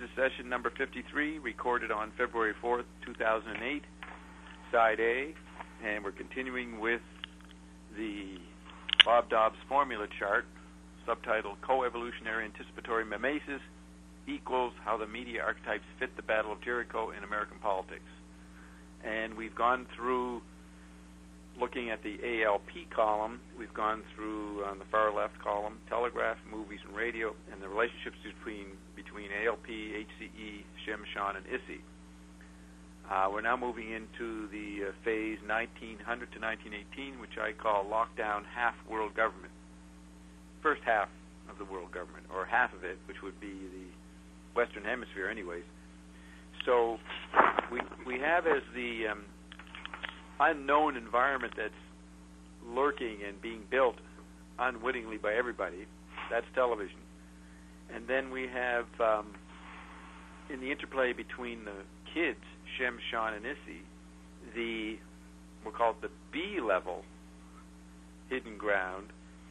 is session number 53, recorded on February 4th, 2008, Side A, and we're continuing with the Bob Dobbs formula chart, subtitled Coevolutionary Anticipatory Mimesis equals How the Media Archetypes Fit the Battle of Jericho in American Politics. And we've gone through looking at the ALP column. We've gone through, on the far left column, telegraph, movies, and radio, and the relationships between ALP, HCE, Shem, Sean, and ISI. We're now moving into the phase 1900 to 1918, which I call lockdown half world government. First half of the world government, or half of it, which would be the Western Hemisphere anyways. So we have as the unknown environment that's lurking and being built unwittingly by everybody, that's television. And then we have, in the interplay between the kids, Shem, Sean, and Issy, we'll call it the B-level hidden ground,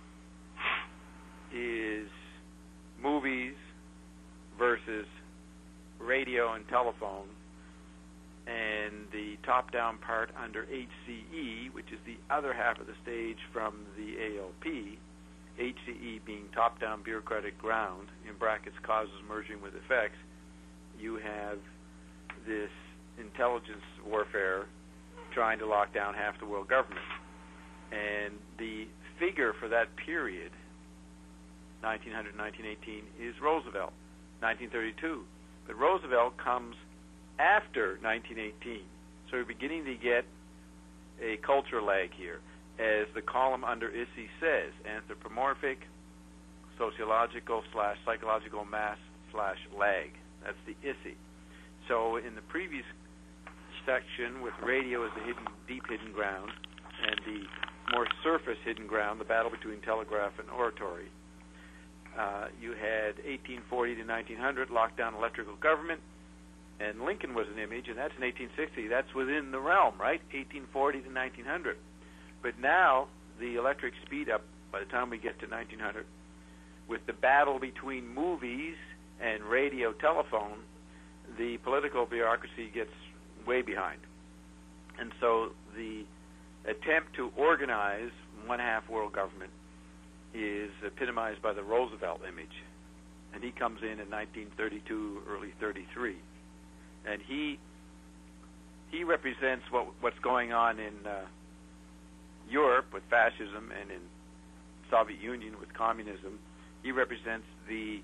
is movies versus radio and telephone, and the top-down part under HCE, which is the other half of the stage from the ALP, HCE being top-down bureaucratic ground, in brackets causes merging with effects, you have this intelligence warfare trying to lock down half the world government. And the figure for that period, 1900-1918, is Roosevelt, 1932. But Roosevelt comes after 1918. So we're beginning to get a culture lag here. As the column under ISI says, anthropomorphic, sociological / psychological mass / lag. That's the ISI. So in the previous section with radio as the deep hidden ground, and the more surface hidden ground, the battle between telegraph and oratory, you had 1840 to 1900, lockdown electrical government, and Lincoln was an image, and that's in 1860. That's within the realm, right? 1840 to 1900. But now the electric speed up by the time we get to 1900, with the battle between movies and radio telephone, the political bureaucracy gets way behind. And so the attempt to organize one half world government is epitomized by the Roosevelt image. And he comes in 1932, early 33. And he represents what's going on in Europe with fascism and in Soviet Union with communism. He represents the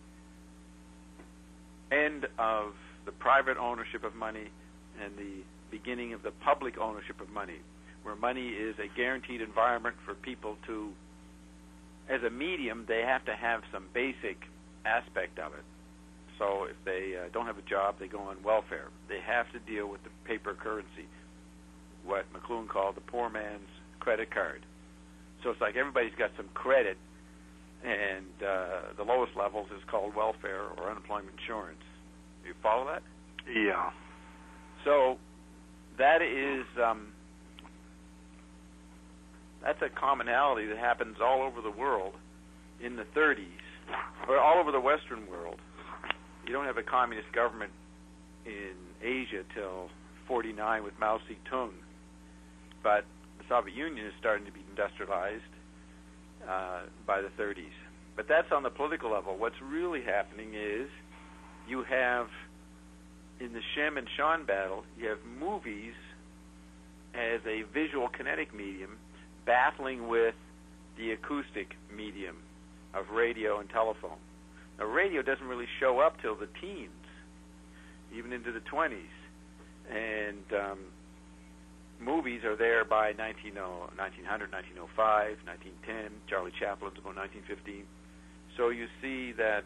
end of the private ownership of money and the beginning of the public ownership of money, where money is a guaranteed environment for people to, as a medium, they have to have some basic aspect of it. So if they don't have a job, they go on welfare. They have to deal with the paper currency, what McLuhan called the poor man's credit card. So it's like everybody's got some credit, and the lowest levels is called welfare or unemployment insurance. Do you follow that? Yeah. So that is that's a commonality that happens all over the world in the 30s, or all over the Western world. You don't have a communist government in Asia till 49 with Mao Zedong, but the Soviet Union is starting to be industrialized by the 30s. But that's on the political level. What's really happening is you have, in the Shem and Sean battle, you have movies as a visual kinetic medium battling with the acoustic medium of radio and telephone. Now, radio doesn't really show up till the teens, even into the 20s. And movies are there by 1900, 1905, 1910. Charlie Chaplin's about 1915. So you see that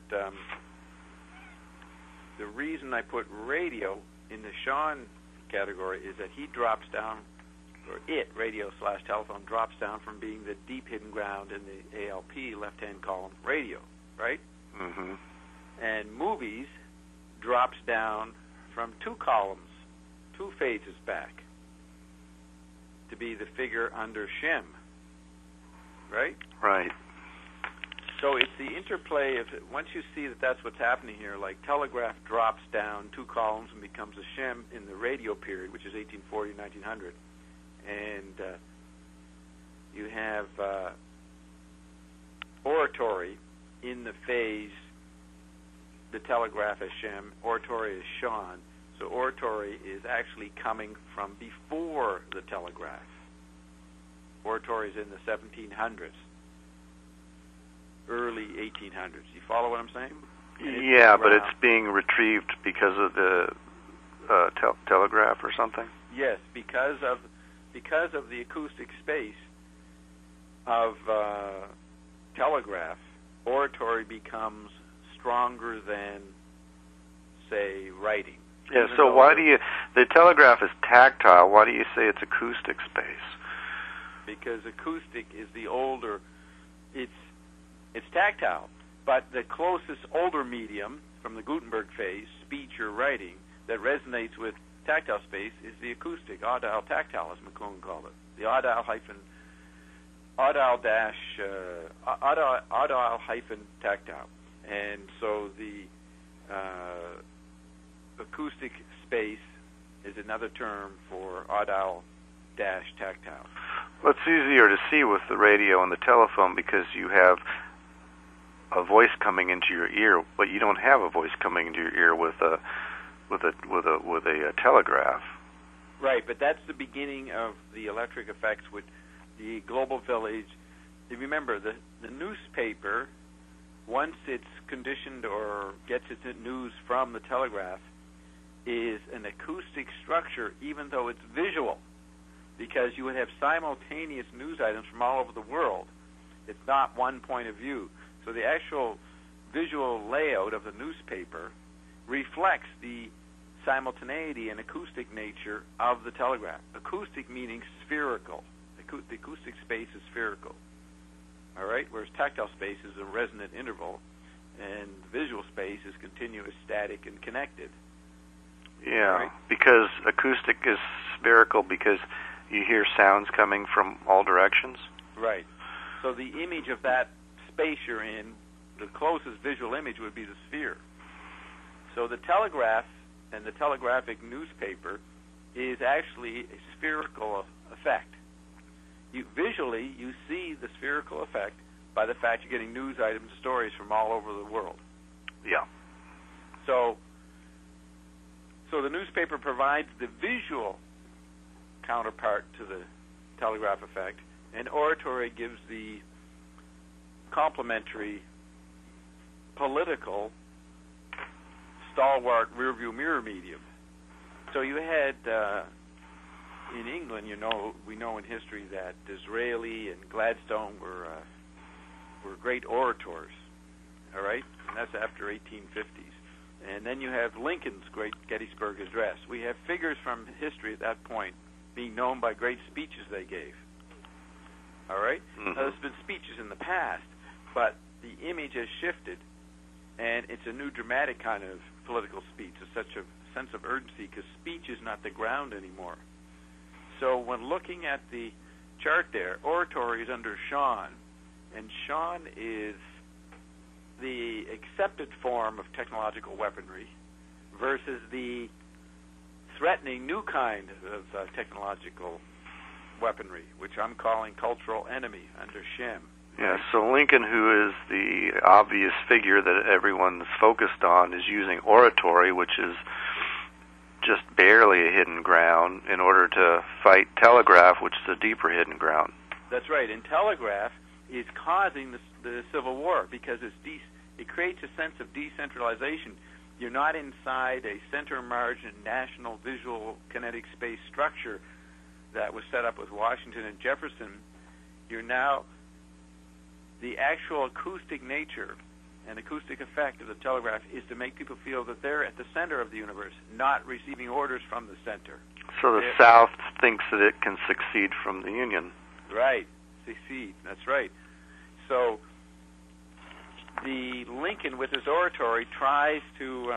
the reason I put radio in the Sean category is that he drops down, or radio / telephone, drops down from being the deep hidden ground in the ALP left-hand column, radio, right? Mm-hmm. And movies drops down from 2 columns, 2 phases back, to be the figure under Shem, right? Right. So it's the interplay of, once you see that that's what's happening here, like telegraph drops down 2 columns and becomes a shem in the radio period, which is 1840 to 1900. And you have oratory in the phase, the telegraph as shem, oratory is shan. So oratory is actually coming from before the telegraph. Oratory is in the 1700s. Early 1800s. You follow what I'm saying? Yeah, but it's being retrieved because of the telegraph or something? Yes, because of the acoustic space of telegraph, oratory becomes stronger than, say, writing. Yeah, so why do you... The telegraph is tactile. Why do you say it's acoustic space? Because acoustic is the older... It's tactile, but the closest older medium from the Gutenberg phase, speech or writing, that resonates with tactile space is the acoustic, audile tactile, as McClone called it. The audile tactile. And so the acoustic space is another term for audile tactile. Well, it's easier to see with the radio and the telephone because you have a voice coming into your ear, but you don't have a voice coming into your ear with a telegraph. Right, but that's the beginning of the electric effects with the global village. If you remember, the newspaper, once it's conditioned or gets its news from the telegraph, is an acoustic structure, even though it's visual, because you would have simultaneous news items from all over the world. It's not one point of view. So the actual visual layout of the newspaper reflects the simultaneity and acoustic nature of the telegraph. Acoustic meaning spherical. The acoustic space is spherical. All right? Whereas tactile space is a resonant interval, and visual space is continuous, static, and connected. Yeah, right? Because acoustic is spherical because you hear sounds coming from all directions? Right. So the image of that space you're in, the closest visual image would be the sphere. So the telegraph and the telegraphic newspaper is actually a spherical effect. Visually, you see the spherical effect by the fact you're getting news items, stories from all over the world. Yeah. So the newspaper provides the visual counterpart to the telegraph effect, and oratory gives the complementary political stalwart rearview mirror medium. So you had in England, we know in history that Disraeli and Gladstone were great orators. All right, and that's after 1850s. And then you have Lincoln's great Gettysburg Address. We have figures from history at that point being known by great speeches they gave. All right? Mm-hmm. Now, there's been speeches in the past, but the image has shifted, and it's a new dramatic kind of political speech. It's such a sense of urgency because speech is not the ground anymore. So when looking at the chart there, oratory is under Sean, and Sean is the accepted form of technological weaponry versus the threatening new kind of technological weaponry, which I'm calling cultural enemy under Shem. Yeah, so Lincoln, who is the obvious figure that everyone's focused on, is using oratory, which is just barely a hidden ground, in order to fight telegraph, which is a deeper hidden ground. That's right, and telegraph is causing the Civil War because it creates a sense of decentralization. You're not inside a center margin national visual kinetic space structure that was set up with Washington and Jefferson. You're now the actual acoustic nature and acoustic effect of the telegraph is to make people feel that they're at the center of the universe, not receiving orders from the center. So the South thinks that it can succeed from the Union. Right, succeed, that's right. So the Lincoln, with his oratory, tries to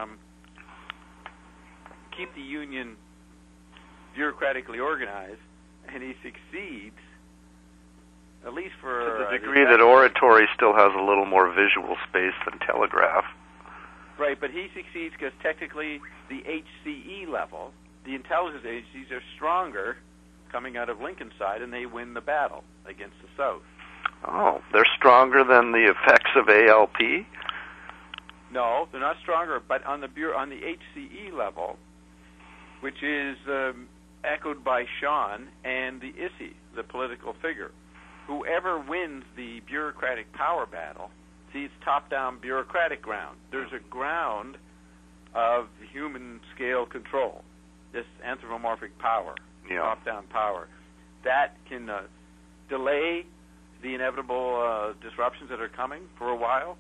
keep the Union bureaucratically organized, and he succeeds at least for... To the degree that oratory still has a little more visual space than telegraph. Right, but he succeeds because technically the HCE level, the intelligence agencies, are stronger coming out of Lincoln's side, and they win the battle against the South. Oh, they're stronger than the effects of ALP? No, they're not stronger, but on the HCE level, which is echoed by Sean and the ISI, the political figure, whoever wins the bureaucratic power battle, see, it's top-down bureaucratic ground. There's a ground of human-scale control, this anthropomorphic power, top-down power, that can delay the inevitable disruptions that are coming for a while,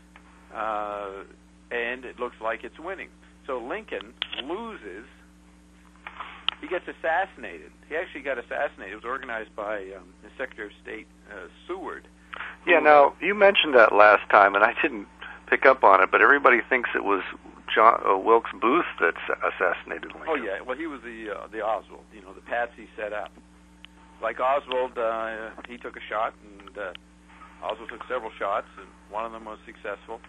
and it looks like it's winning. So Lincoln loses. He gets assassinated. He actually got assassinated. It was organized by the Secretary of State, Seward. Yeah, now, you mentioned that last time, and I didn't pick up on it, but everybody thinks it was Wilkes Booth that assassinated Lincoln. Oh, yeah. Well, he was the Oswald, the patsy set up. Like Oswald, he took a shot, and Oswald took several shots, and one of them was successful.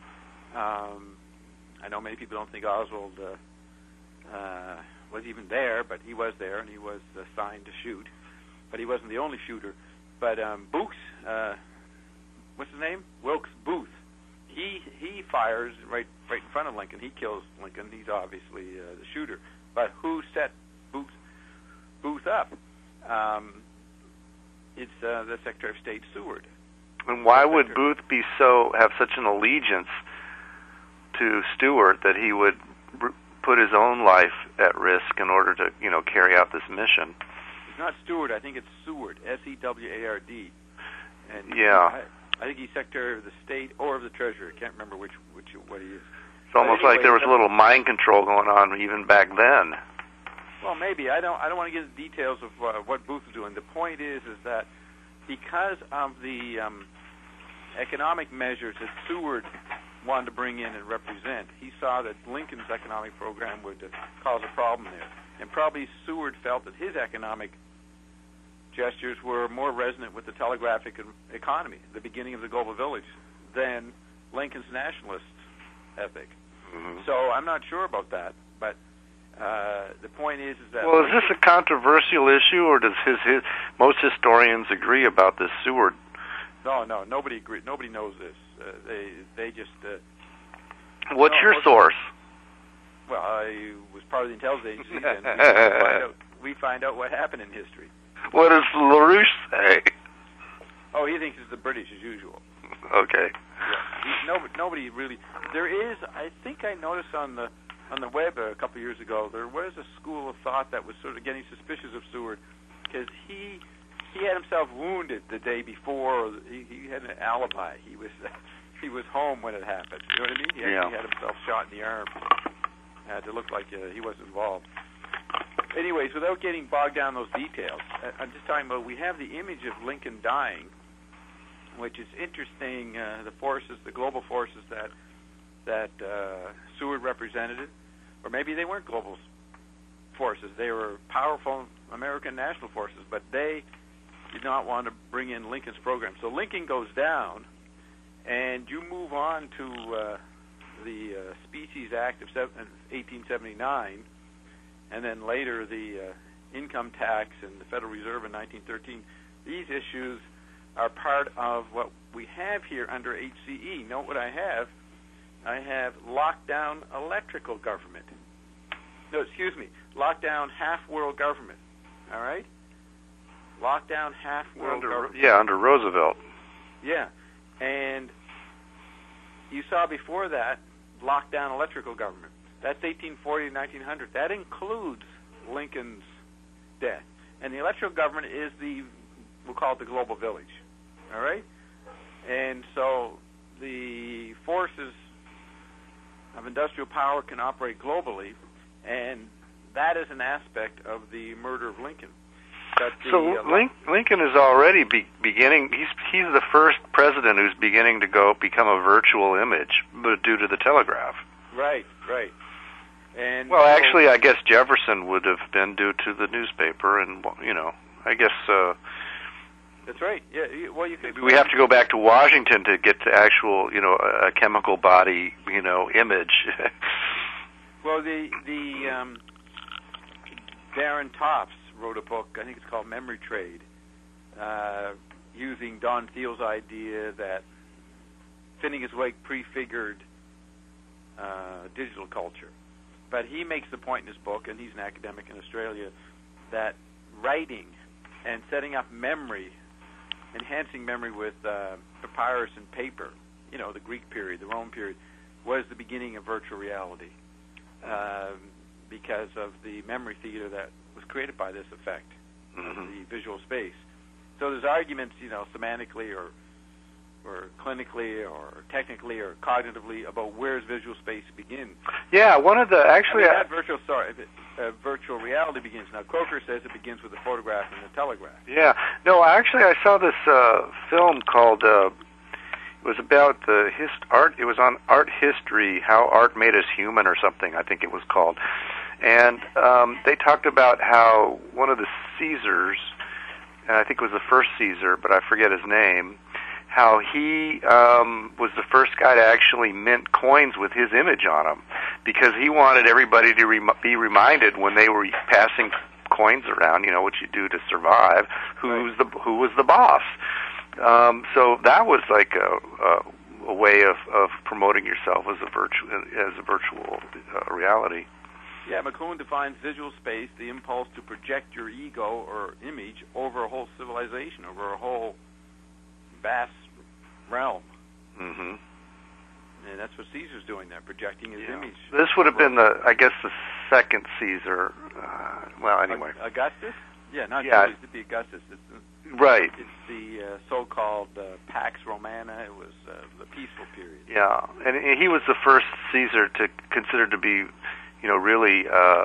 I know many people don't think Oswald was even there, but he was there, and he was assigned to shoot. But he wasn't the only shooter. But Booth, what's his name? Wilkes Booth. He fires right in front of Lincoln. He kills Lincoln. He's obviously the shooter. But who set Booth up? It's the Secretary of State, Seward. And why would Booth have such an allegiance to Stuart that he would put his own life at risk in order to, carry out this mission? It's not Stuart. I think it's Seward, S-E-W-A-R-D. And yeah. I think he's Secretary of the State or of the Treasury. I can't remember what he is. It's almost like there was a little mind control going on even back then. Well, maybe. I don't want to get into details of what Booth was doing. The point is that because of the economic measures that Seward wanted to bring in and represent, he saw that Lincoln's economic program would cause a problem there. And probably Seward felt that his economic gestures were more resonant with the telegraphic economy, the beginning of the global village, than Lincoln's nationalist ethic. Mm-hmm. So I'm not sure about that, but the point is that... Well, is this a controversial issue, or does most historians agree about this Seward? No, nobody agrees. Nobody knows this. They just... What's your source? Well, I was part of the intelligence agency, and we find out what happened in history. What does LaRouche say? Oh, he thinks it's the British as usual. Okay. Yeah. Nobody really... There is, I think I noticed on the web a couple of years ago, there was a school of thought that was sort of getting suspicious of Seward because he had himself wounded the day before. He had an alibi. He was home when it happened. You know what I mean? He actually had himself shot in the arm. Had to look like he wasn't involved. Anyways, without getting bogged down those details, I'm just talking about we have the image of Lincoln dying, which is interesting. The global forces that Seward represented, or maybe they weren't global forces. They were powerful American national forces, but they did not want to bring in Lincoln's program. So Lincoln goes down, and you move on to the Species Act of 1879, and then later the income tax and the Federal Reserve in 1913. These issues are part of what we have here under HCE. Note what I have. I have lockdown electrical government. No, excuse me. Lockdown half-world government. All right? Lockdown half-world government. Yeah, under Roosevelt. Yeah. And you saw before that lockdown electrical government. That's 1840 to 1900. That includes Lincoln's death. And the electrical government is we'll call it the global village. All right? And so the forces of industrial power can operate globally, and that is an aspect of the murder of Lincoln. Lincoln is already beginning. He's the first president who's beginning to become a virtual image, but due to the telegraph. Right. And well, actually, I guess Jefferson would have been due to the newspaper, and I guess That's right. Yeah. Well, you could. Maybe we have to go back to Washington to get to actual, a chemical body, image. Well, the Darren Tofts wrote a book. I think it's called Memory Trade, using Don Thiel's idea that Phineas Wake prefigured digital culture. But he makes the point in his book, and he's an academic in Australia, that writing and setting up memory, enhancing memory with papyrus and paper, the Greek period, the Roman period, was the beginning of virtual reality because of the memory theater that was created by this effect of the visual space. So there's arguments, semantically or clinically or technically or cognitively about where's visual space begin. Yeah, one of the virtual reality begins. Now, Croker says it begins with the photograph and the telegraph. Yeah. No, actually, I saw this film called. It was about art. It was on art history, how art made us human, or something. I think it was called. And they talked about how one of the Caesars, and I think it was the first Caesar, but I forget his name, how he was the first guy to actually mint coins with his image on them, because he wanted everybody to be reminded when they were passing coins around, what you do to survive, who was the boss. So that was like a way of promoting yourself as a virtual reality. Yeah, McLuhan defines visual space, the impulse to project your ego or image over a whole civilization, over a whole vast realm. Mm-hmm. And that's what Caesar's doing there, projecting his image. This would have been the second Caesar. Well, anyway. Augustus? Yeah, not Julius, it'd be Augustus. Right. It's the so-called Pax Romana. It was the peaceful period. Yeah, and he was the first Caesar to consider to be, really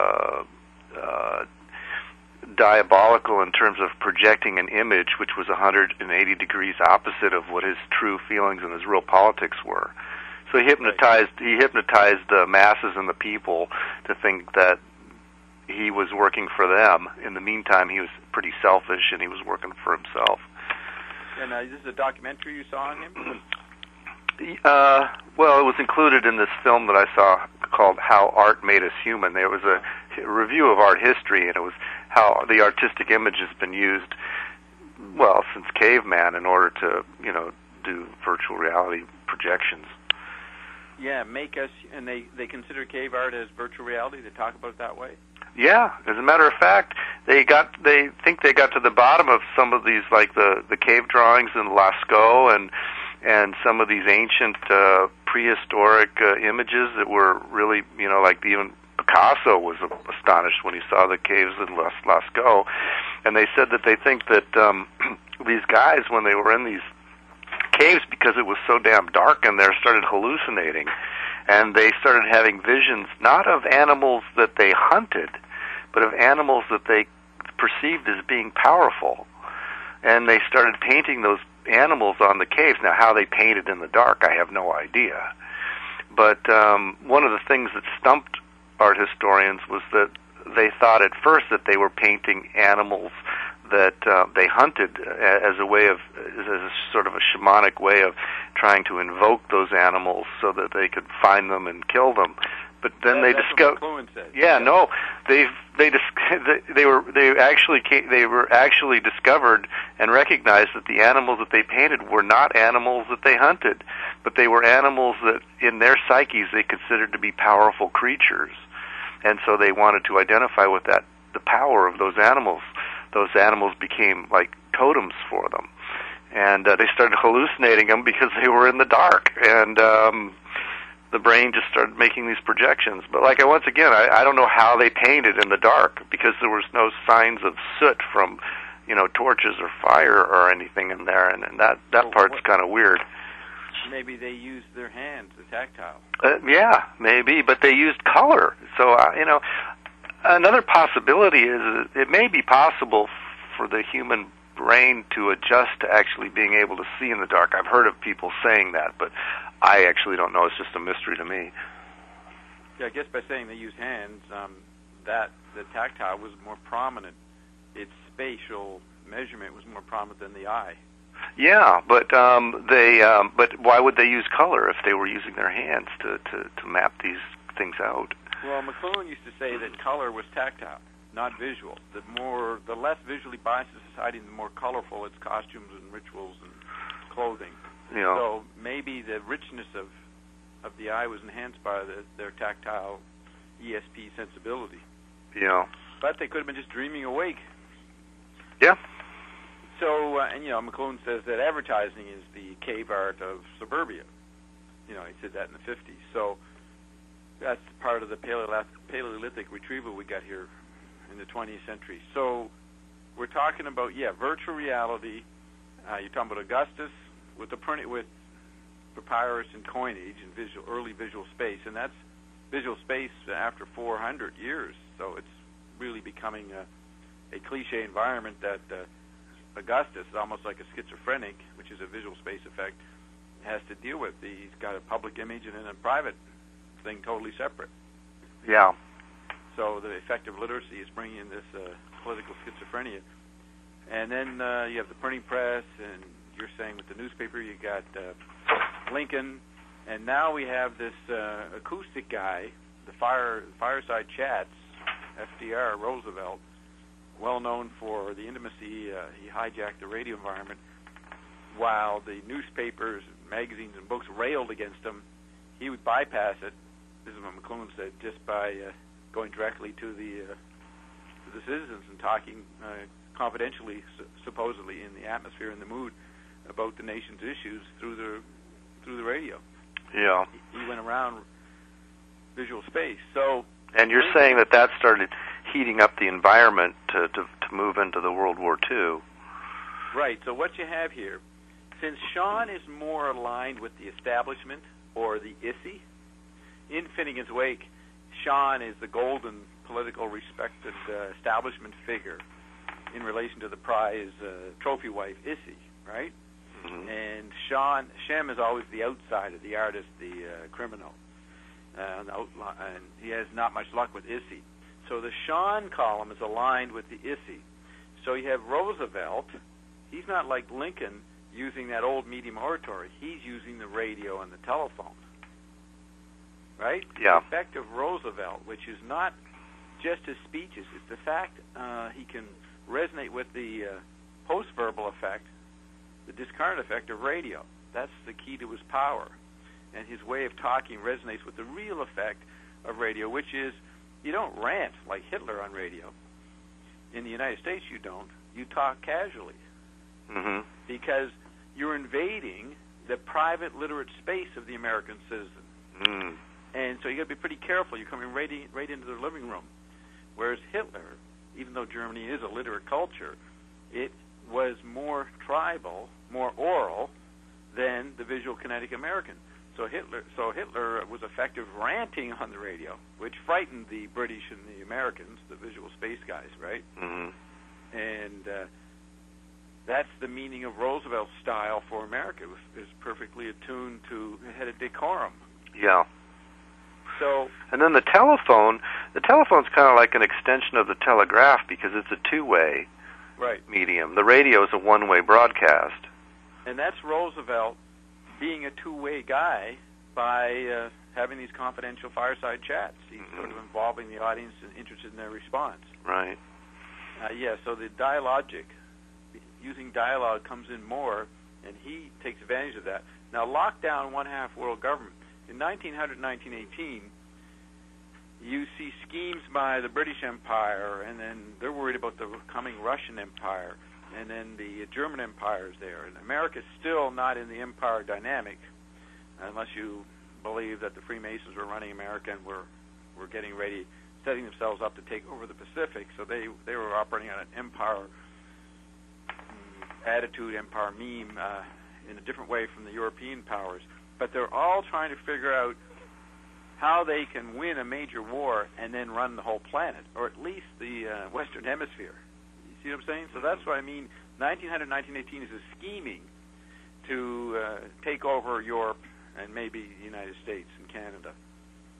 diabolical in terms of projecting an image which was 180 degrees opposite of what his true feelings and his real politics were. So he hypnotized the masses and the people to think that he was working for them. In the meantime, he was pretty selfish and he was working for himself. And this is a documentary you saw on him? Well, it was included in this film that I saw called How Art Made Us Human. There was a review of art history, and it was how the artistic image has been used, well, since caveman in order to, do virtual reality projections. Yeah, and they consider cave art as virtual reality. They talk about it that way. Yeah, as a matter of fact, they think they got to the bottom of some of these, like the cave drawings in Lascaux and some of these ancient prehistoric images that were really, like even Picasso was astonished when he saw the caves in Lascaux, and they said that they think that these guys, when they were in these caves, because it was so damn dark in there, started hallucinating, and they started having visions not of animals that they hunted, but of animals that they perceived as being powerful, and they started painting those animals on the caves. Now, how they painted in the dark, I have no idea, but one of the things that stumped art historians was that they thought at first that they were painting animals that they hunted as a sort of a shamanic way of trying to invoke those animals so that they could find them and kill them. But then they discovered. Yeah, no, they were actually discovered and recognized that the animals that they painted were not animals that they hunted, but they were animals that in their psyches they considered to be powerful creatures, and so they wanted to identify with the power of those animals. Those animals became like totems for them, and they started hallucinating them because they were in the dark, and the brain just started making these projections. But once again, I don't know how they painted in the dark, because there was no signs of soot from, torches or fire or anything in there, and that part's kind of weird. Maybe they used their hands, the tactile. Yeah, maybe, but they used color. So, another possibility is it may be possible for the human brain to adjust to actually being able to see in the dark. I've heard of people saying that, but I actually don't know. It's just a mystery to me. Yeah, I guess by saying they used hands, that the tactile was more prominent. Its spatial measurement was more prominent than the eye. Yeah, but but why would they use color if they were using their hands to map these things out? Well, McLuhan used to say that color was tactile, not visual. The less visually biased a society, the more colorful its costumes and rituals and clothing. Yeah. So maybe the richness of the eye was enhanced by their tactile ESP sensibility. Yeah. But they could have been just dreaming awake. Yeah. So, and McLuhan says that advertising is the cave art of suburbia. He said that in the 50s. So that's part of the Paleolithic retrieval we got here in the 20th century. So we're talking about, virtual reality. You're talking about Augustus with papyrus and coinage and early visual space, and that's visual space after 400 years. So it's really becoming a cliche environment that Augustus, almost like a schizophrenic, which is a visual space effect, has to deal with. He's got a public image and then a private thing totally separate. Yeah. So the effect of literacy is bringing in this political schizophrenia. And then you have the printing press, and you're saying with the newspaper you got Lincoln, and now we have this acoustic guy, the fireside chats, FDR, Roosevelt, well known for the intimacy. He hijacked the radio environment while the newspapers, magazines, and books railed against him. He would bypass it. This is what McLuhan said, just by going directly to the citizens and talking confidentially, supposedly, in the atmosphere and the mood about the nation's issues through the radio. Yeah. He went around visual space. So. And you're saying that started heating up the environment to move into the World War II. Right. So what you have here, since Sean is more aligned with the establishment or the ISI, in Finnegan's Wake, Sean is the golden political respected establishment figure in relation to the prize trophy wife ISI, right? Mm-hmm. And Shem is always the outsider, the artist, the criminal, and he has not much luck with ISI. So the Sean column is aligned with the ISI. So you have Roosevelt. He's not like Lincoln using that old medium oratory. He's using the radio and the telephone. Right? Yeah. The effect of Roosevelt, which is not just his speeches, it's the fact he can resonate with the post-verbal effect, the discarnate effect of radio. That's the key to his power. And his way of talking resonates with the real effect of radio, which is you don't rant like Hitler on radio. In the United States, you don't. You talk casually. Mm-hmm. Because you're invading the private, literate space of the American citizen. Mm. And so you got to be pretty careful. You're coming right into their living room. Whereas Hitler, even though Germany is a literate culture, it was more tribal, more oral than the visual kinetic American. So Hitler was effective ranting on the radio, which frightened the British and the Americans, the visual space guys, right? Mm-hmm. And that's the meaning of Roosevelt's style for America. It was perfectly attuned to, it had a decorum. Yeah. So, and then the telephone's kind of like an extension of the telegraph because it's a two-way medium. The radio is a one-way broadcast. And that's Roosevelt being a two-way guy by having these confidential fireside chats. He's sort of involving the audience and interested in their response. Right. So the dialogic, using dialogue comes in more, and he takes advantage of that. Now, lockdown, one-half world government. In 1900, 1918, you see schemes by the British Empire, and then they're worried about the coming Russian Empire, and then the German Empire is there. And America's still not in the empire dynamic, unless you believe that the Freemasons were running America and were getting ready, setting themselves up to take over the Pacific. So they were operating on an empire attitude, empire meme, in a different way from the European powers. But they're all trying to figure out how they can win a major war and then run the whole planet, or at least the Western Hemisphere. You see what I'm saying? So that's what I mean. 1900, 1918 is a scheming to take over Europe and maybe the United States and Canada.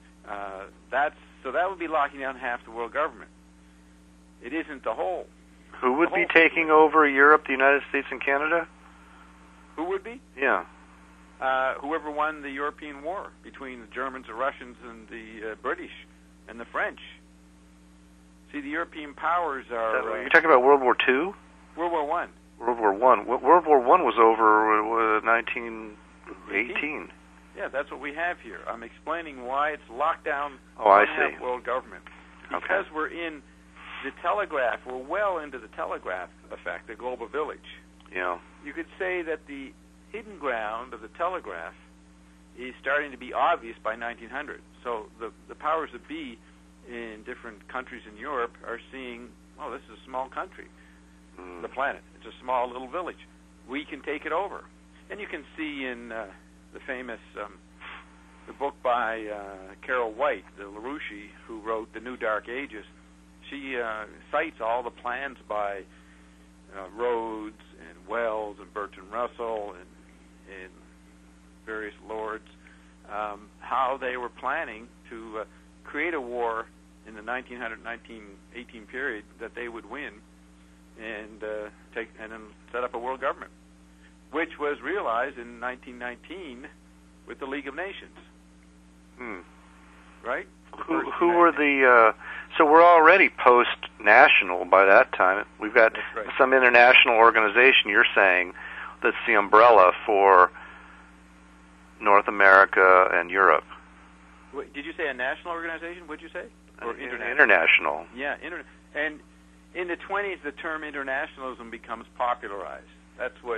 So that would be locking down half the world government. It isn't the whole. Who would be taking over Europe, the United States, and Canada? Who would be? Yeah. Whoever won the European War between the Germans, the Russians, and the British and the French. See, the European powers are... You're talking about World War II? World War I. World War I. World War I was over 1918. Yeah, that's what we have here. I'm explaining why it's locked down. Oh, I see. World government. Because we're in the telegraph, we're well into the telegraph effect, the global village. Yeah. You could say that the hidden ground of the telegraph is starting to be obvious by 1900. So the powers that be in different countries in Europe are seeing, oh, this is a small country, the planet. It's a small little village. We can take it over. And you can see in the famous the book by Carol White, the LaRouche, who wrote The New Dark Ages. She cites all the plans by Rhodes and Wells and Bertrand Russell and various lords, how they were planning to create a war in the 1900-1918 period that they would win and then set up a world government, which was realized in 1919 with the League of Nations. Right? Who were the... so we're already post-national by that time. We've got some international organization, you're saying, that's the umbrella for North America and Europe. Wait, did you say a national organization? What'd you say? Or international? Yeah, and in the 20s, the term internationalism becomes popularized. That's what...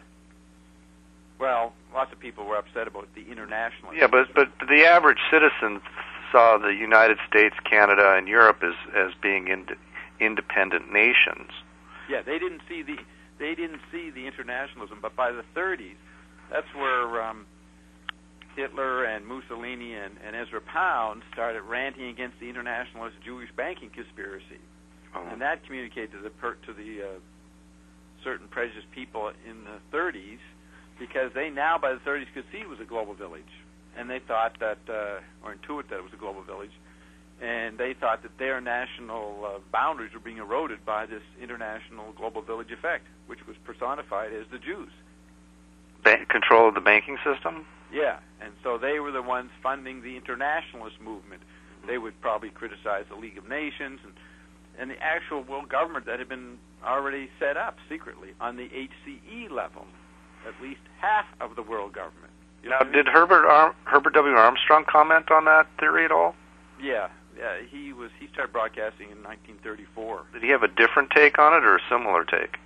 well, lots of people were upset about the internationalism. Yeah, but the average citizen saw the United States, Canada, and Europe as being independent nations. Yeah, they didn't see the internationalism, but by the 30s, that's where Hitler and Mussolini and Ezra Pound started ranting against the internationalist Jewish banking conspiracy, and that communicated to the certain prejudiced people in the 30s, because they now, by the 30s, could see it was a global village. And they thought that, or intuit that it was a global village, and they thought that their national boundaries were being eroded by this international global village effect, which was personified as the Jews. Control of the banking system? Yeah, and so they were the ones funding the internationalist movement. They would probably criticize the League of Nations and the actual world government that had been already set up secretly on the HCE level, at least half of the world government. Now, did Herbert W. Armstrong comment on that theory at all? Yeah, he started broadcasting in 1934. Did he have a different take on it or a similar take?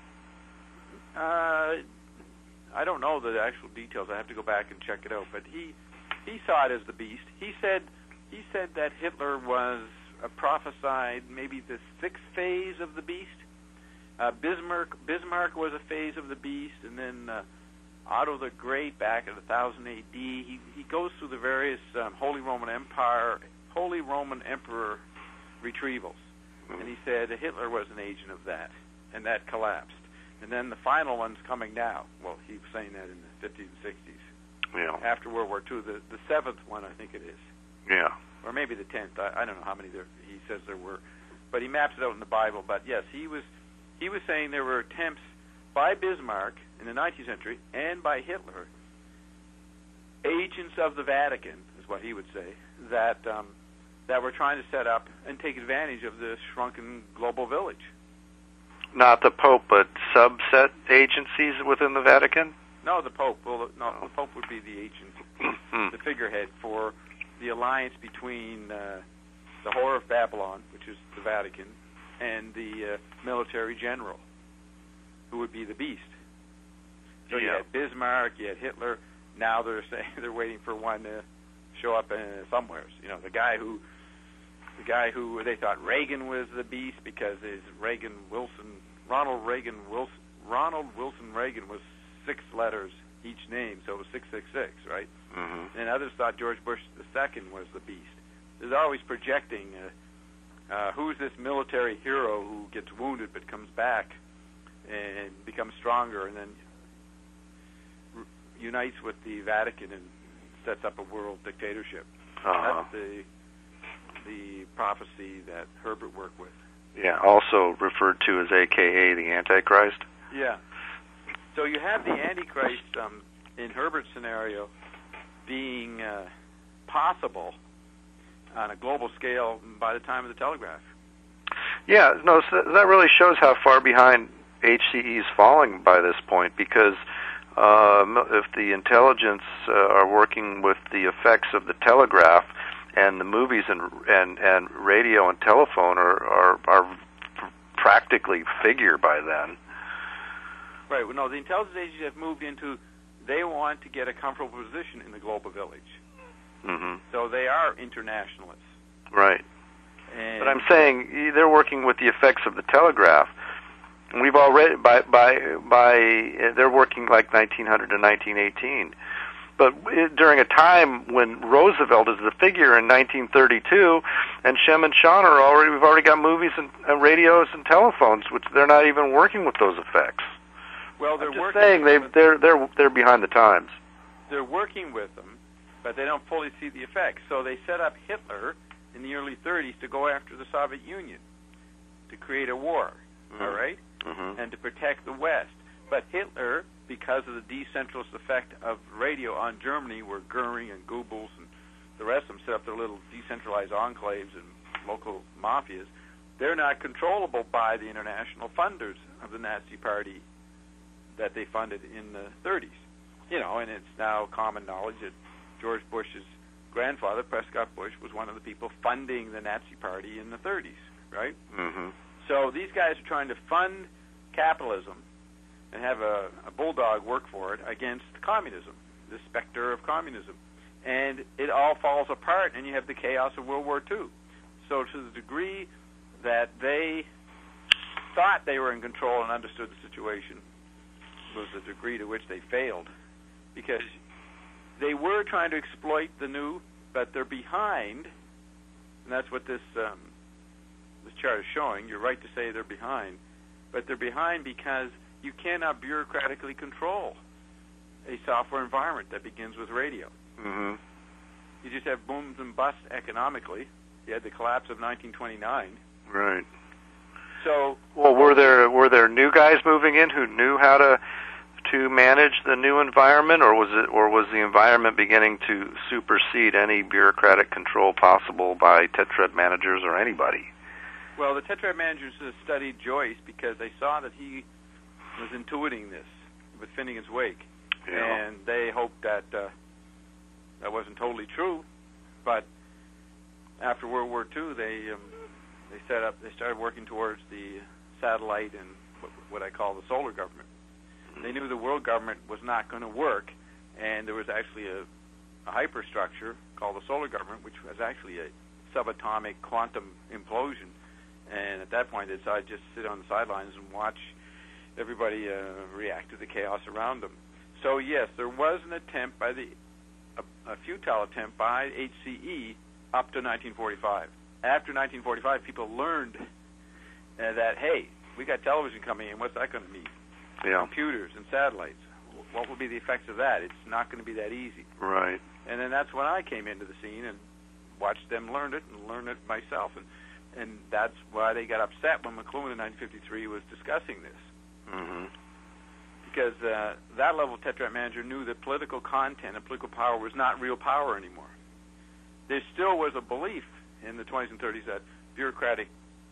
I don't know the actual details. I have to go back and check it out. But he saw it as the beast. He said that Hitler was prophesied maybe the sixth phase of the beast. Bismarck was a phase of the beast, and then Otto the Great back at 1000 A.D. He goes through the various Holy Roman Emperor retrievals, and he said that Hitler was an agent of that, and that collapsed. And then the final one's coming now. Well, he was saying that in the 50s and 60s. Yeah. After World War II, the seventh one, I think it is. Yeah. Or maybe the 10th. I don't know how many he says there were, but he maps it out in the Bible. But yes, he was saying there were attempts by Bismarck in the 19th century and by Hitler, agents of the Vatican, is what he would say, that were trying to set up and take advantage of the shrunken global village. Not the Pope, but subset agencies within the Vatican? No, the Pope. Well, no, the Pope would be the agent, the figurehead for the alliance between the Whore of Babylon, which is the Vatican, and the military general, who would be the beast. So you had Bismarck, you had Hitler. Now they're saying they're waiting for one to show up somewhere. You know, the guy who they thought Reagan was the beast because his Ronald Wilson Reagan was 6 letters each name, so it was 666, right? Mm-hmm. And others thought George Bush II was the beast. There's always projecting who's this military hero who gets wounded but comes back and becomes stronger and then unites with the Vatican and sets up a world dictatorship. That's the prophecy that Herbert worked with. Yeah, also referred to as AKA the Antichrist. Yeah. So you have the Antichrist in Herbert's scenario being possible on a global scale by the time of the telegraph. Yeah, no, so that really shows how far behind HCE is falling by this point, because if the intelligence are working with the effects of the telegraph, and the movies and radio and telephone are practically figure by then. Right. Well, no, the intelligence agencies have moved into, they want to get a comfortable position in the global village. Mm-hmm. So they are internationalists. Right. And but I'm saying they're working with the effects of the telegraph. We've already they're working like 1900 to 1918. But during a time when Roosevelt is the figure in 1932, and Shem and Sean we've already got movies and radios and telephones, which they're not even working with those effects. Well, they're working. Saying they're behind the times. They're working with them, but they don't fully see the effects. So they set up Hitler in the early 30s to go after the Soviet Union, to create a war, Mm-hmm. all right, and to protect the West. But Hitler, because of the decentralist effect of radio on Germany, where Goering and Goebbels and the rest of them set up their little decentralized enclaves and local mafias, they're not controllable by the international funders of the Nazi Party that they funded in the 30s. You know, and it's now common knowledge that George Bush's grandfather, Prescott Bush, was one of the people funding the Nazi Party in the 30s, right? Mm-hmm. So these guys are trying to fund capitalism and have a bulldog work for it against communism, the specter of communism. And it all falls apart, and you have the chaos of World War II. So to the degree that they thought they were in control and understood the situation was the degree to which they failed, because they were trying to exploit the new, but they're behind, and that's what this chart is showing. You're right to say they're behind, but they're behind because you cannot bureaucratically control a software environment that begins with radio. Mm-hmm. You just have booms and busts economically. You had the collapse of 1929. Right. So, well, were there new guys moving in who knew how to manage the new environment, or was the environment beginning to supersede any bureaucratic control possible by Tetrad managers or anybody? Well, the Tetrad managers studied Joyce because they saw that he was intuiting this with Finnegan's Wake, and they hoped that that wasn't totally true. But after World War II, they started working towards the satellite and what I call the solar government. They knew the world government was not going to work, and there was actually a hyperstructure called the solar government, which was actually a subatomic quantum implosion. And at that point, they decided to just sit on the sidelines and watch everybody react to the chaos around them. So yes, there was an attempt by a futile attempt by HCE up to 1945. After 1945, people learned that, hey, we got television coming in. What's that going to mean? Yeah. Computers and satellites. What will be the effects of that? It's not going to be that easy. Right. And then that's when I came into the scene and watched them learn it and learn it myself. And that's why they got upset when McLuhan in 1953 was discussing this. Mm-hmm. Because that level of Tetrad manager knew that political content and political power was not real power anymore. There still was a belief in the 20s and 30s that bureaucratic,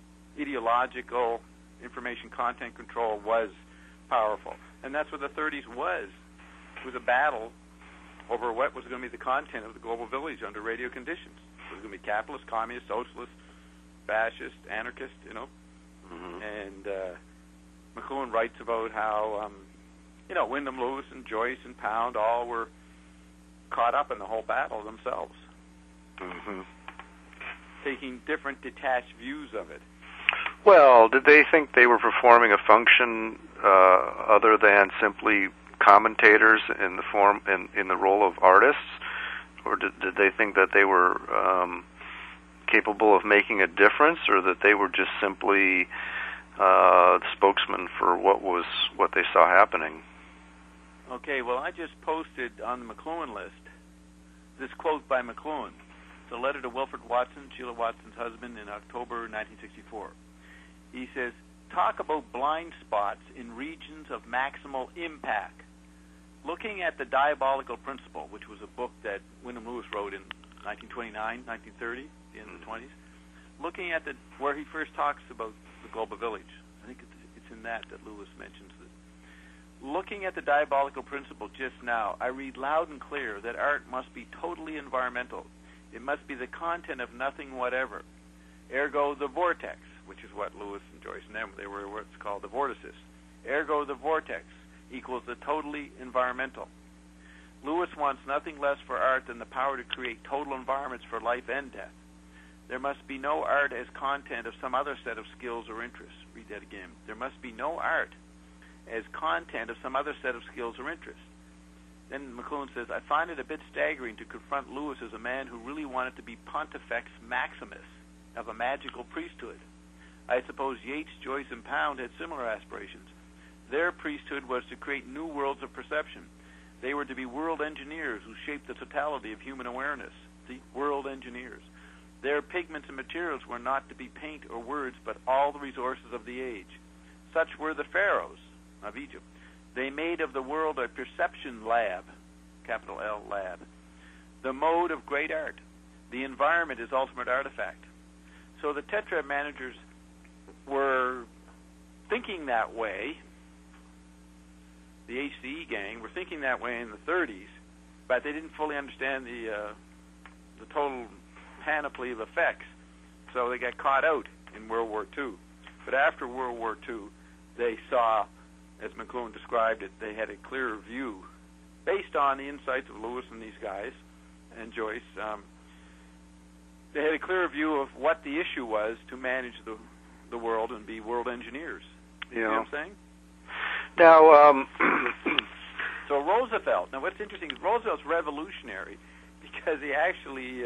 ideological information content control was powerful. And that's what the 30s was. It was a battle over what was going to be the content of the global village under radio conditions. It was going to be capitalist, communist, socialist, fascist, anarchist, you know. Mm-hmm. And McLuhan writes about how, Wyndham Lewis and Joyce and Pound all were caught up in the whole battle themselves, mm-hmm. taking different detached views of it. Well, did they think they were performing a function other than simply commentators in the role of artists, or did they think that they were capable of making a difference, or that they were just simply spokesmen for what they saw happening? Okay, well, I just posted on the McLuhan list this quote by McLuhan. It's a letter to Wilfred Watson, Sheila Watson's husband, in October 1964. He says, talk about blind spots in regions of maximal impact. Looking at the Diabolical Principle, which was a book that Wyndham Lewis wrote in 1929, 1930, the end of the 20s, looking at where he first talks about the global village. I think it's in that Lewis mentions this. Looking at the Diabolical Principle just now, I read loud and clear that art must be totally environmental. It must be the content of nothing whatever. Ergo the vortex, which is what Lewis and Joyce and them, they were what's called the vorticists. Ergo the vortex equals the totally environmental. Lewis wants nothing less for art than the power to create total environments for life and death. There must be no art as content of some other set of skills or interests. Read that again. There must be no art as content of some other set of skills or interests. Then McLuhan says, I find it a bit staggering to confront Lewis as a man who really wanted to be Pontifex Maximus of a magical priesthood. I suppose Yeats, Joyce, and Pound had similar aspirations. Their priesthood was to create new worlds of perception. They were to be world engineers who shaped the totality of human awareness. The world engineers. Their pigments and materials were not to be paint or words, but all the resources of the age. Such were the pharaohs of Egypt. They made of the world a perception lab, capital L, lab. The mode of great art. The environment is ultimate artifact. So the Tetra managers were thinking that way. The HCE gang were thinking that way in the 30s, but they didn't fully understand the total panoply of effects. So they got caught out in World War II. But after World War II, they saw, as McLuhan described it, they had a clearer view, based on the insights of Lewis and these guys, and Joyce. They had a clearer view of what the issue was to manage the world and be world engineers. Yeah. You know what I'm saying? Now, so Roosevelt. Now, what's interesting is Roosevelt's revolutionary because he actually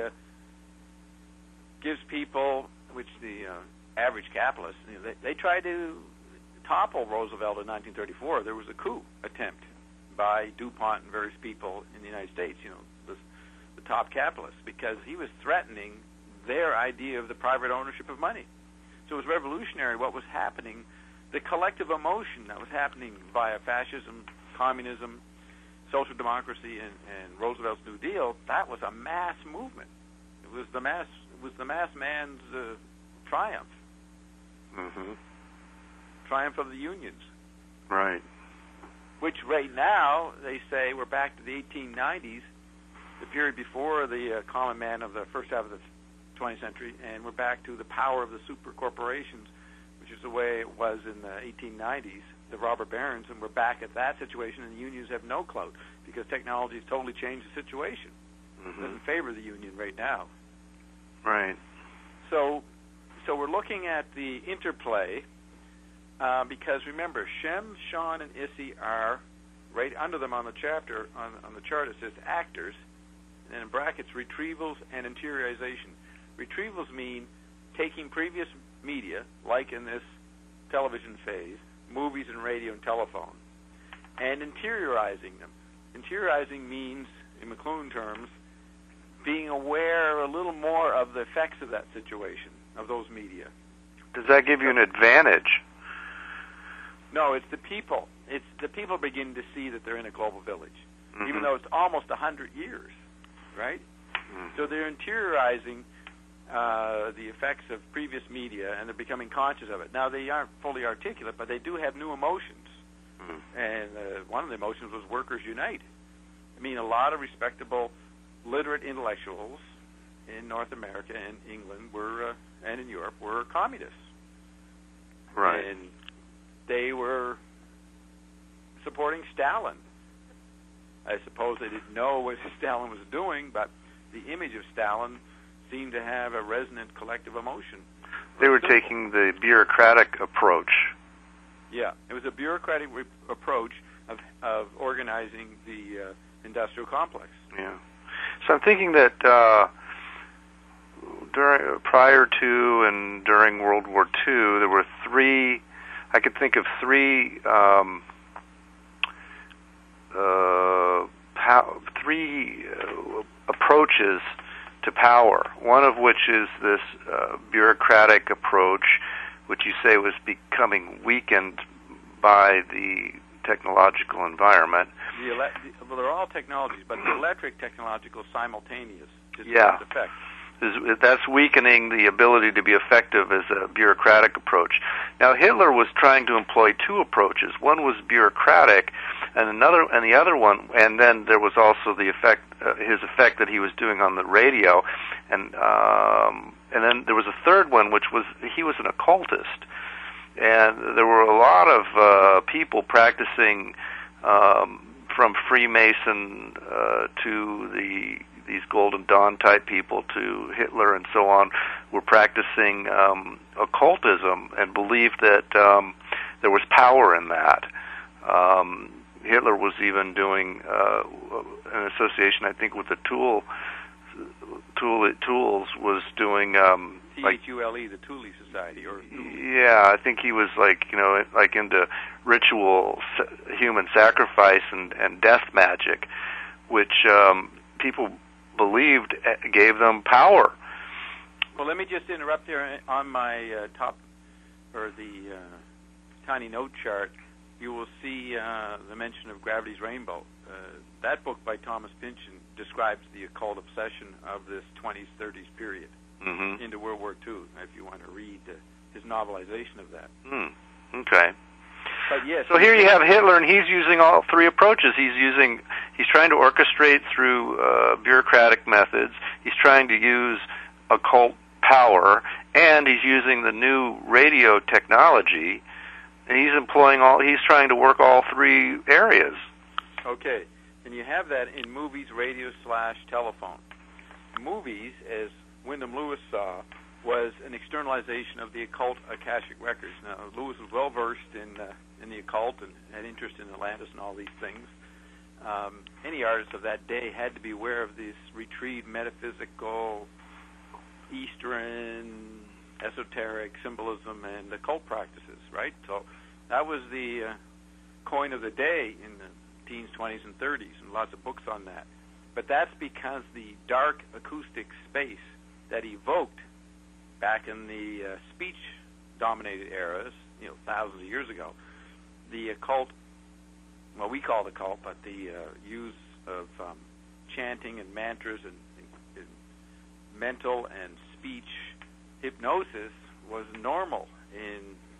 gives people, which the average capitalists, they tried to topple Roosevelt in 1934. There was a coup attempt by DuPont and various people in the United States, the top capitalists, because he was threatening their idea of the private ownership of money. So it was revolutionary what was happening, the collective emotion that was happening via fascism, communism, social democracy, and Roosevelt's New Deal. That was a mass movement. It was the mass man's triumph. Mm-hmm. Triumph of the unions. Right. Which right now, they say, we're back to the 1890s, the period before the common man of the first half of the 20th century, and we're back to the power of the super corporations, which is the way it was in the 1890s, the robber barons, and we're back at that situation, and the unions have no clout, because technology has totally changed the situation. It doesn't favor the union right now. Right. So we're looking at the interplay, because remember, Shem, Sean, and Issy are right under them on the chapter, on the chart it says actors, and then in brackets retrievals and interiorization. Retrievals mean taking previous media, like in this television phase, movies and radio and telephone, and interiorizing them. Interiorizing means, in McLuhan terms, being aware a little more of the effects of that situation, of those media. Does that give you an advantage? No, it's the people. It's the people begin to see that they're in a global village, Mm-hmm. even though it's almost 100 years, right? Mm-hmm. So they're interiorizing the effects of previous media, and they're becoming conscious of it. Now, they aren't fully articulate, but they do have new emotions. Mm-hmm. And one of the emotions was Workers Unite. I mean, a lot of respectable, literate intellectuals in North America and England were, and in Europe, were communists. Right. And they were supporting Stalin. I suppose they didn't know what Stalin was doing, but the image of Stalin seemed to have a resonant collective emotion. They were taking the bureaucratic approach. Yeah, it was a bureaucratic approach of organizing the industrial complex. Yeah. So I'm thinking that prior to and during World War II, there were I could think of three approaches to power, one of which is this bureaucratic approach, which you say was becoming weakened by the technological environment. Well, they're all technologies, but the electric technological simultaneous is Yeah. its effect. That's weakening the ability to be effective as a bureaucratic approach. Now, Hitler was trying to employ two approaches. One was bureaucratic, and the other one, and then there was also the effect, his effect that he was doing on the radio, and then there was a third one, which was he was an occultist, and there were a lot of people practicing from Freemason to these Golden Dawn type people to Hitler and so on, were practicing occultism and believed that there was power in that. Hitler was even doing an association, I think, with the Tools was doing Thule, the Thule Society, or yeah, I think he was like into ritual human sacrifice and death magic, which people believed gave them power. Well, let me just interrupt there. On my the tiny note chart, you will see the mention of Gravity's Rainbow. That book by Thomas Pynchon describes the occult obsession of this 20s, 30s period into World War II, if you want to read his novelization of that. Okay. But yes. So here you have Hitler, and he's using all three approaches. He's trying to orchestrate through bureaucratic methods. He's trying to use occult power, and he's using the new radio technology. And he's trying to work all three areas. Okay. And you have that in movies, radio/telephone. Movies, as Wyndham Lewis saw, was an externalization of the occult Akashic records. Now, Lewis was well versed in the occult and had interest in Atlantis and all these things. Any artist of that day had to be aware of this retrieved metaphysical, Eastern, esoteric symbolism and occult practices, right? So that was the coin of the day in the teens, 20s, and 30s, and lots of books on that. But that's because the dark acoustic space that evoked back in the speech-dominated eras, thousands of years ago, the occult, well, we call it occult, but the use of chanting and mantras and mental and speech hypnosis was normal in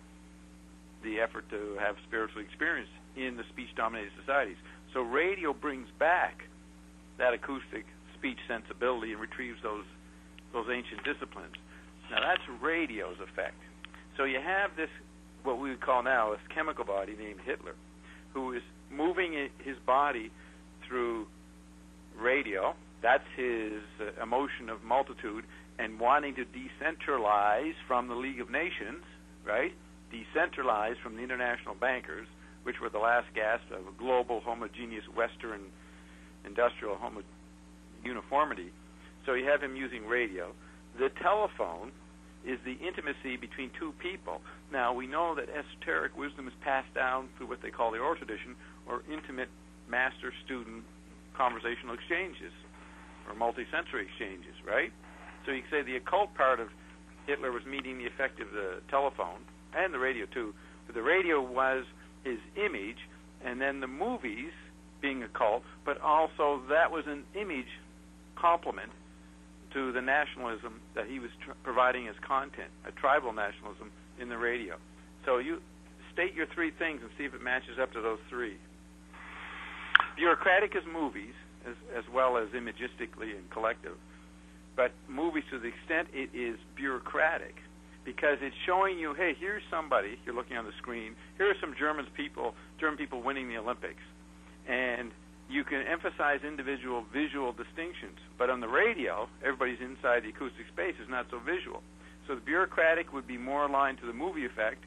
the effort to have spiritual experience in the speech-dominated societies. So radio brings back that acoustic speech sensibility and retrieves those ancient disciplines. Now, that's radio's effect. So you have this, what we would call now, a chemical body named Hitler, who is moving his body through radio. That's his emotion of multitude and wanting to decentralize from the League of Nations, right? Decentralize from the international bankers, which were the last gasp of a global, homogeneous, Western industrial uniformity. So you have him using radio. The telephone is the intimacy between two people. Now, we know that esoteric wisdom is passed down through what they call the oral tradition, or intimate master-student conversational exchanges, or multi-sensory exchanges, right? So you could say the occult part of Hitler was meeting the effect of the telephone, and the radio too, but the radio was his image, and then the movies being occult, but also that was an image complement to the nationalism that he was providing as content, a tribal nationalism in the radio. So you state your three things and see if it matches up to those three. Bureaucratic is movies, as well as imagistically and collective. But movies, to the extent it is bureaucratic, because it's showing you, hey, here's somebody, you're looking on the screen, here are some German people winning the Olympics. And you can emphasize individual visual distinctions. But on the radio, everybody's inside the acoustic space is not so visual. So the bureaucratic would be more aligned to the movie effect.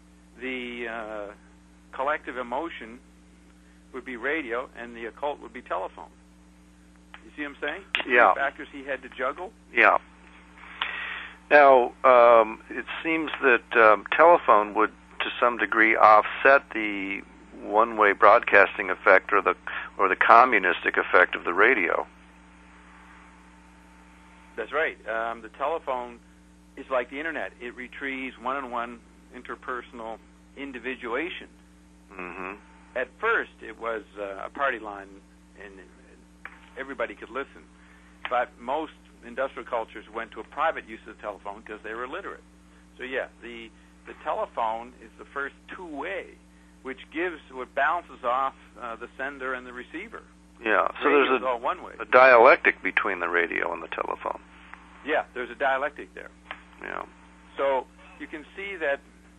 The collective emotion would be radio, and the occult would be telephone. You see what I'm saying? Yeah. The factors he had to juggle? Yeah. Now, it seems that telephone would, to some degree, offset the one-way broadcasting effect or the communistic effect of the radio. That's right. The telephone is like the internet. It retrieves one-on-one interpersonal individuation. Mm-hmm. At first, it was a party line, and everybody could listen. But most industrial cultures went to a private use of the telephone because they were illiterate. So yeah, the telephone is the first two-way, which balances off the sender and the receiver. Yeah, so Radio there's all one way. a dialectic between the radio and the telephone. Yeah, there's a dialectic there. Yeah. So you can see that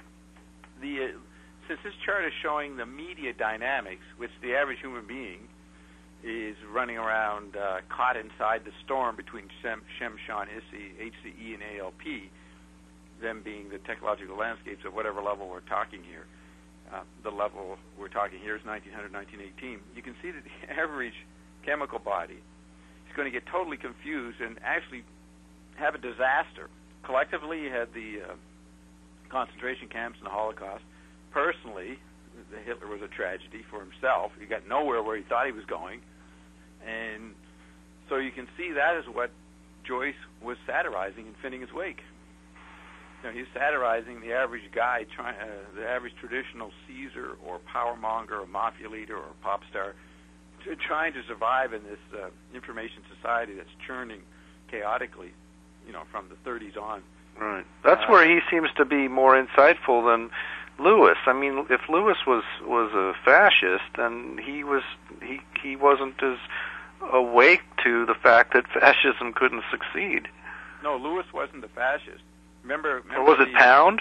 since this chart is showing the media dynamics, which the average human being is running around caught inside the storm between Shem, Shan, HCE, and ALP, them being the technological landscapes at whatever level we're talking here. The level we're talking here is 1900, 1918. You can see that the average chemical body is going to get totally confused and actually have a disaster. Collectively, you had the concentration camps and the Holocaust. Personally, Hitler was a tragedy for himself. He got nowhere where he thought he was going. And so you can see that is what Joyce was satirizing in Finnegan's Wake. You know, he's satirizing the average guy, the average traditional Caesar or power monger or mafia leader or pop star, trying to survive in this information society that's churning chaotically, from the 30s on. Right. That's where he seems to be more insightful than Lewis. I mean, if Lewis was a fascist, then he wasn't as awake to the fact that fascism couldn't succeed. No, Lewis wasn't a fascist. Remember or was it Pound?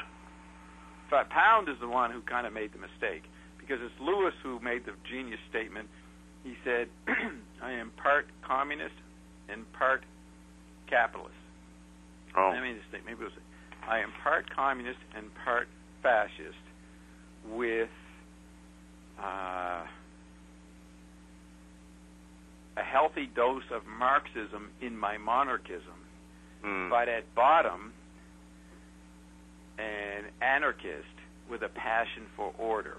Pound is the one who kind of made the mistake, because it's Lewis who made the genius statement. He said, I am part communist and part capitalist. Oh. I mean, maybe it was, I am part communist and part fascist with a healthy dose of Marxism in my monarchism, but at bottom, an anarchist with a passion for order.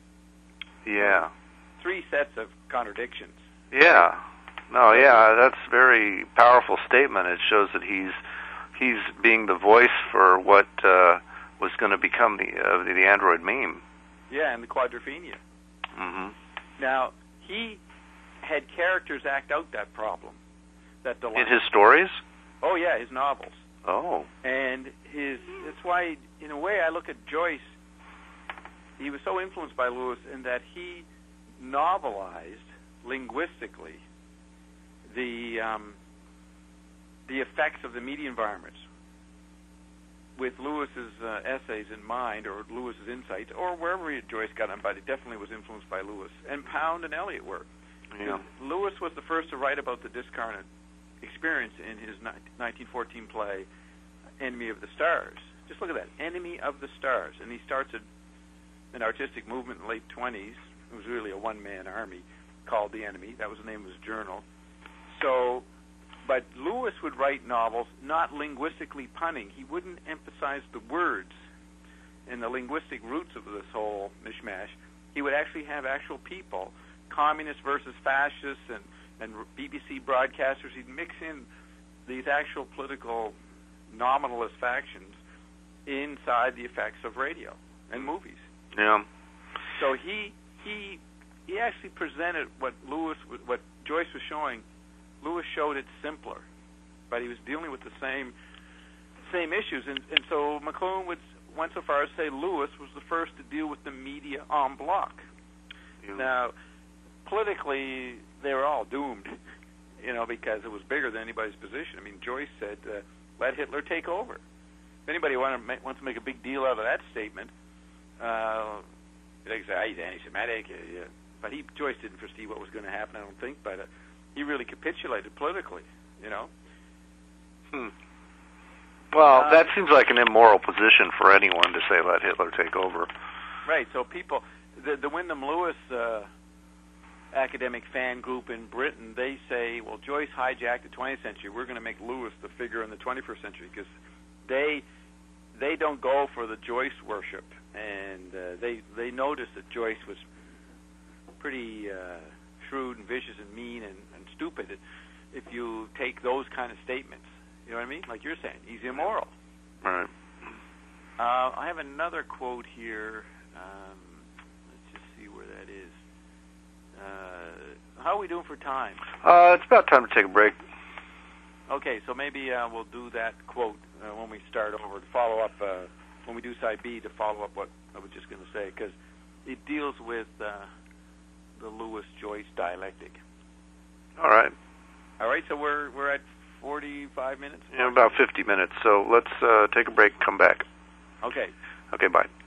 Yeah. Three sets of contradictions. Yeah. No, yeah, that's a very powerful statement. It shows that he's being the voice for what was going to become the android meme. Yeah, and the quadrophenia. Mm-hmm. Now, he had characters act out that problem. In his stories? Oh, yeah, his novels. Oh. And that's why, in a way, I look at Joyce. He was so influenced by Lewis in that he novelized linguistically the effects of the media environments with Lewis's essays in mind, or Lewis's insights, or wherever Joyce got them, but it definitely was influenced by Lewis. And Pound and Eliot were. Yeah. Lewis was the first to write about the discarnate experience in his 1914 play, Enemy of the Stars. Just look at that, Enemy of the Stars. And he starts an artistic movement in the late 20s. It was really a one-man army called The Enemy. That was the name of his journal. So, but Lewis would write novels not linguistically punning. He wouldn't emphasize the words and the linguistic roots of this whole mishmash. He would actually have actual people, communists versus fascists, and BBC broadcasters. He'd mix in these actual political nominalist factions inside the effects of radio and movies. Yeah. So he actually presented what Joyce was showing. Lewis showed it simpler, but he was dealing with the same issues, and so McLuhan went so far as to say Lewis was the first to deal with the media en bloc. Yeah. Now, politically, they were all doomed, because it was bigger than anybody's position. I mean, Joyce said, "Let Hitler take over." If anybody wants to make a big deal out of that statement, they say he's anti-Semitic, but Joyce didn't foresee what was going to happen, I don't think, but he really capitulated politically, Well, that seems like an immoral position for anyone to say, let Hitler take over. Right, so people, the Wyndham Lewis academic fan group in Britain, they say, well, Joyce hijacked the 20th century. We're going to make Lewis the figure in the 21st century, because they don't go for the Joyce worship, and they noticed that Joyce was pretty shrewd and vicious and mean and stupid if you take those kind of statements. You know what I mean? Like you're saying, he's immoral. Right. I have another quote here. Let's just see where that is. How are we doing for time? It's about time to take a break. Okay, so maybe we'll do that quote when we start over to follow up, when we do side B, to follow up what I was just going to say, because it deals with the Lewis-Joyce dialectic. All right. All right, so we're at 45 minutes? Yeah, about 50 minutes. So let's take a break and come back. Okay. Okay, bye.